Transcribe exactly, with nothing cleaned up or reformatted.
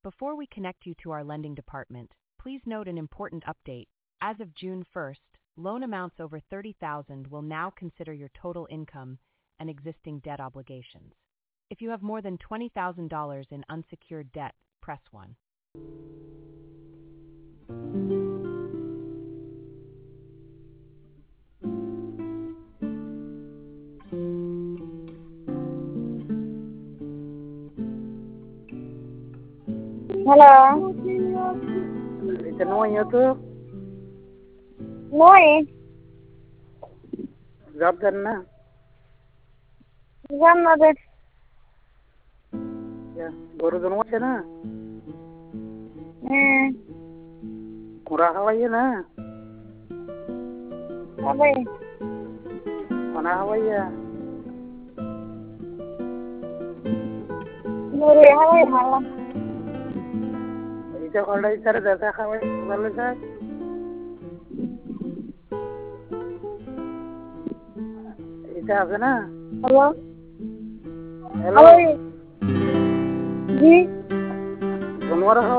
Before we connect you to our lending department, please note an important update. As of June first, loan amounts over thirty thousand dollars will now consider your total income and existing debt obligations. If you have more than twenty thousand dollars in unsecured debt, press one. Hello. Ito naman yun to. Moi. Job done na. Jam na de. Yeah. Guru doon mo siya na. Hmm. Mura Hawaii na. Abay. Mana Hawaii ya. Muri Hawaii malam. Ito kalau dari sana data Hawaii kalau saya. Ito apa na? Hello. Hello. Hawaii. Ji. Gumora